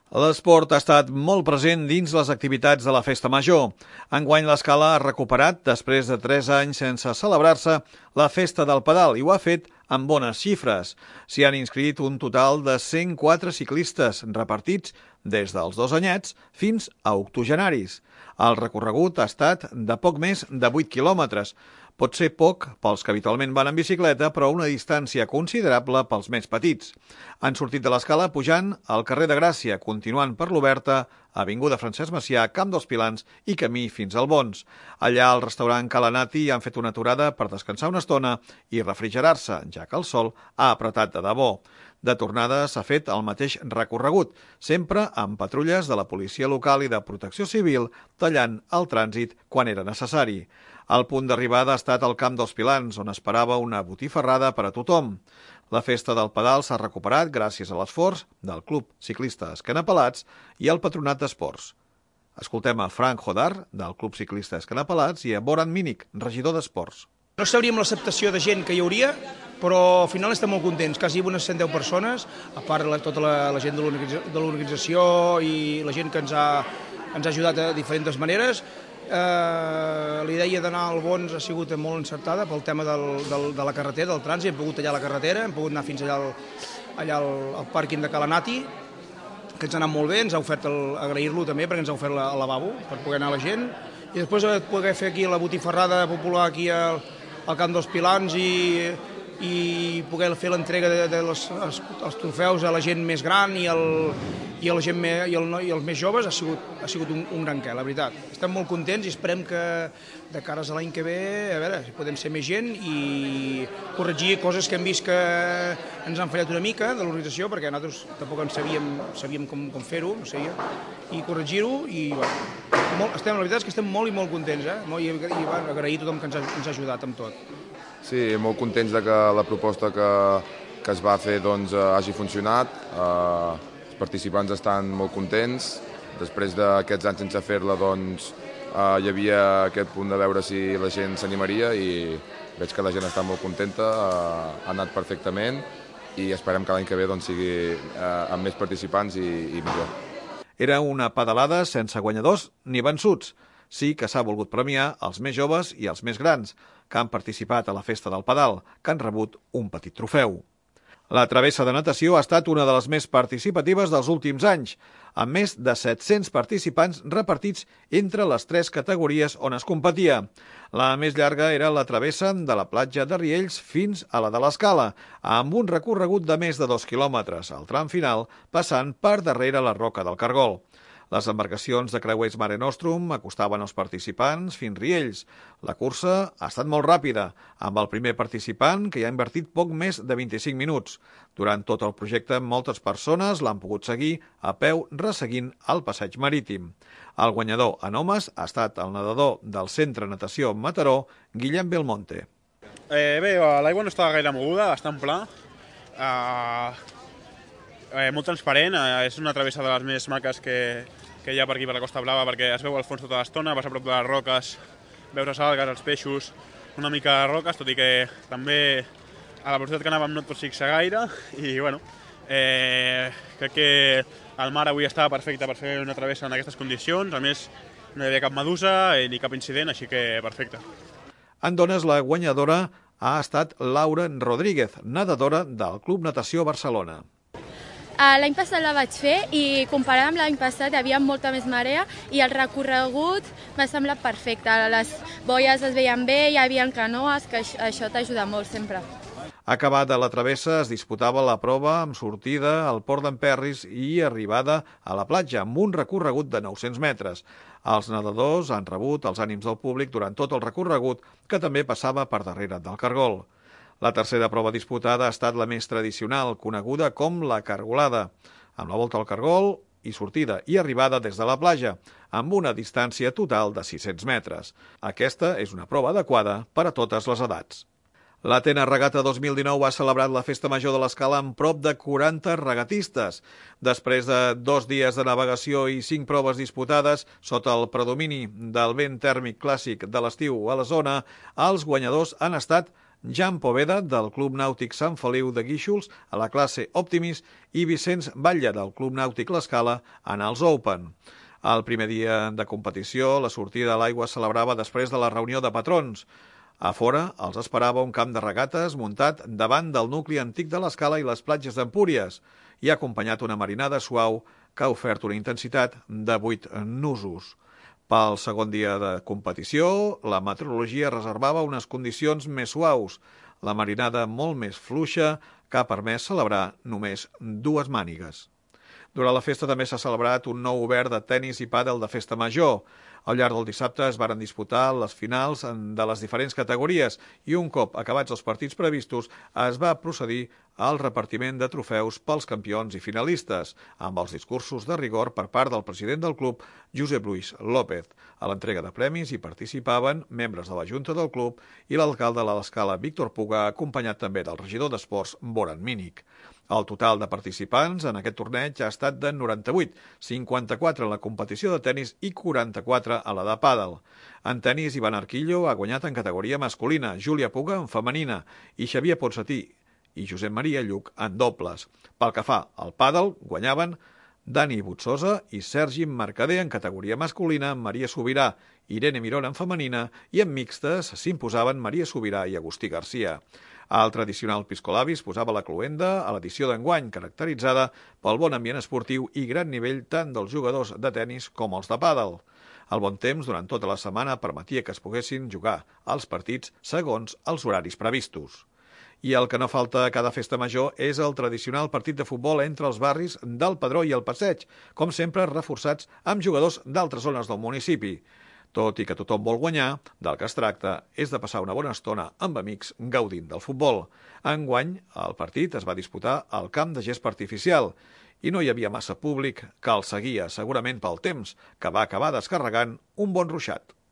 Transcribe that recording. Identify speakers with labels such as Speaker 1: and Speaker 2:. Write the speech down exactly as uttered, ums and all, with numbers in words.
Speaker 1: L'esport ha estat molt present dins les activitats de la Festa Major. Enguany l'Escala ha recuperat, després de tres anys sense celebrar-se, la Festa del Pedal i ho ha fet amb bones xifres. S'hi han inscrit un total de cent quatre ciclistes repartits des dels dos anyets fins a octogenaris. El recorregut ha estat de poc més de vuit quilòmetres. Pot ser poc pels que habitualment van en bicicleta, però una distància considerable pels més petits. Han sortit de l'Escala pujant al carrer de Gràcia, continuant per l'Oberta, avinguda Francesc Macià, Camp dels Pilans i camí fins al Bons. Allà al restaurant Calanati han fet una aturada per descansar una estona i refrigerar-se, ja que el sol ha apretat de debò. De tornada s'ha fet el mateix recorregut, sempre amb patrulles de la policia local i de protecció civil tallant el trànsit quan era necessari. El punt d'arribada ha estat al Camp dels Pilans, on esperava una botifarrada per a tothom. La Festa del Pedal s'ha recuperat gràcies a l'esforç del Club Ciclista Escanapalats i al Patronat d'Esports. Escoltem a Frank Hodar, del Club Ciclista Escanapalats, i a Boran Mínic, regidor d'Esports.
Speaker 2: No sabríem l'acceptació de gent que hi hauria, però al final estem molt contents, quasi unes cent deu persones, a part de tota la, la gent de l'organització i la gent que ens ha, ens ha ajudat de diferents maneres. Eh, la idea d'anar al Bons ha sigut molt encertada pel tema del, del, de la carretera, del trànsit. Hem pogut tallar la carretera, hem pogut anar fins allà al, allà al, al pàrquing de Calanati, que ens ha anat molt bé, ens ha ofert el, agrair-lo també perquè ens ha ofert el lavabo per poder anar a la gent, i després poder fer aquí la botifarrada popular aquí al, al Camp dels Pilans i, i poder fer l'entrega de, de les, els, els trofeus a la gent més gran i, el, i, a la gent més, i, el, i els més joves ha sigut, ha sigut un, un gran què, la veritat. Estem molt contents i esperem que de cares a l'any que ve, a veure, si podem ser més gent i corregir coses que hem vist que ens han fallat una mica de l'organització, perquè nosaltres tampoc en sabíem, sabíem com, com fer-ho, no sé, i corregir-ho, i bueno, molt, estem, la veritat és que estem molt i molt contents, eh? I, i bueno, agrair a tothom que ens ha, ens ha ajudat amb tot.
Speaker 3: Sí, molt contents de que la proposta que, que es va fer doncs, hagi funcionat. Eh, els participants estan molt contents. Després d'aquests anys sense fer-la doncs, eh, hi havia aquest punt de veure si la gent s'animaria i veig que la gent està molt contenta, eh, ha anat perfectament i esperem que l'any que ve doncs, sigui eh, amb més participants i, i millor.
Speaker 1: Era una pedalada sense guanyadors ni vençuts. Sí que s'ha volgut premiar els més joves i els més grans, que han participat a la Festa del Pedal, que han rebut un petit trofeu. La travessa de natació ha estat una de les més participatives dels últims anys, amb més de set-cents participants repartits entre les tres categories on es competia. La més llarga era la travessa de la platja de Riells fins a la de l'Escala, amb un recorregut de més de dos quilòmetres, al tram final passant per darrere la Roca del Cargol. Les embarcacions de creuers Mare Nostrum acostaven els participants fins Riells. La cursa ha estat molt ràpida, amb el primer participant que hi ha invertit poc més de vint-i-cinc minuts. Durant tot el projecte, moltes persones l'han pogut seguir a peu resseguint el passeig marítim. El guanyador en homes ha estat el nedador del Centre Natació Mataró, Guillem Belmonte.
Speaker 4: Eh, bé, l'aigua no estava gaire moguda, bastant pla. Uh... Eh, molt transparent, eh, és una travessa de les més maques que, que hi ha per aquí, per la Costa Blava, perquè es veu al fons tota l'estona, vas a prop de les roques, veus les algues, els peixos, una mica de roques, tot i que també a la velocitat que anàvem no et pots fixar gaire, i bueno, eh, crec que el mar avui estava perfecte per fer una travessa en aquestes condicions, a més no hi havia cap medusa ni cap incident, així que perfecte.
Speaker 1: En dones, la guanyadora ha estat Laura Rodríguez, nedadora del Club Natació Barcelona.
Speaker 5: L'any passat la vaig fer i comparat amb l'any passat hi havia molta més marea i el recorregut m'ha semblat perfecte. Les boies es veien bé, hi havia canoes, que això t'ajuda molt sempre.
Speaker 1: Acabada la travessa es disputava la prova amb sortida al Port d'Emperris i arribada a la platja amb un recorregut de nou-cents metres. Els nedadors han rebut els ànims del públic durant tot el recorregut, que també passava per darrere del Cargol. La tercera prova disputada ha estat la més tradicional, coneguda com la cargolada, amb la volta al Cargol i sortida i arribada des de la platja, amb una distància total de sis-cents metres. Aquesta és una prova adequada per a totes les edats. L'Atenes Regata dos mil dinou ha celebrat la Festa Major de l'Escala amb prop de quaranta regatistes. Després de dos dies de navegació i cinc proves disputades, sota el predomini del vent tèrmic clàssic de l'estiu a la zona, els guanyadors han estat Jan Poveda, del Club Nàutic Sant Feliu de Guíxols, a la classe Optimis, i Vicenç Batlle, del Club Nàutic L'Escala, en els Open. El primer dia de competició, la sortida a l'aigua es celebrava després de la reunió de patrons. A fora els esperava un camp de regates muntat davant del nucli antic de l'Escala i les platges d'Empúries i ha acompanyat una marinada suau que ha ofert una intensitat de vuit nusos. Pel segon dia de competició, la meteorologia reservava unes condicions més suaus, la marinada molt més fluixa que ha permès celebrar només dues mànigues. Durant la festa també s'ha celebrat un nou obert de tennis i pàdel de festa major. Al llarg del dissabte es varen disputar les finals de les diferents categories i un cop acabats els partits previstos es va procedir al repartiment de trofeus pels campions i finalistes, amb els discursos de rigor per part del president del club, Josep Lluís López. A l'entrega de premis hi participaven membres de la Junta del club i l'alcalde de l'Escala, Víctor Puga, acompanyat també del regidor d'Esports, Boran Mínic. El total de participants en aquest torneig ha estat de noranta-vuit, cinquanta-quatre en la competició de tennis i quaranta-quatre a la de pàdel. En tennis, Ivan Arquillo ha guanyat en categoria masculina, Júlia Puga en femenina i Xavier Ponsatí i Josep Maria Lluc en dobles. Pel que fa al pàdel, guanyaven Dani Butsosa i Sergi Mercader en categoria masculina, Maria Sobirà, Irene Mirón en femenina i en mixtes s'imposaven Maria Sobirà i Agustí Garcia. El tradicional piscolabis posava la cloenda a l'edició d'enguany, caracteritzada pel bon ambient esportiu i gran nivell tant dels jugadors de tennis com els de pàdel. El bon temps durant tota la setmana permetia que es poguessin jugar els partits segons els horaris previstos. I el que no falta a cada festa major és el tradicional partit de futbol entre els barris del Pedró i el Passeig, com sempre reforçats amb jugadors d'altres zones del municipi. Tot i que tothom vol guanyar, del que es tracta és de passar una bona estona amb amics gaudint del futbol. Enguany, el partit es va disputar al camp de gespa artificial i no hi havia massa públic que el seguia, segurament pel temps, que va acabar descarregant un bon ruixat.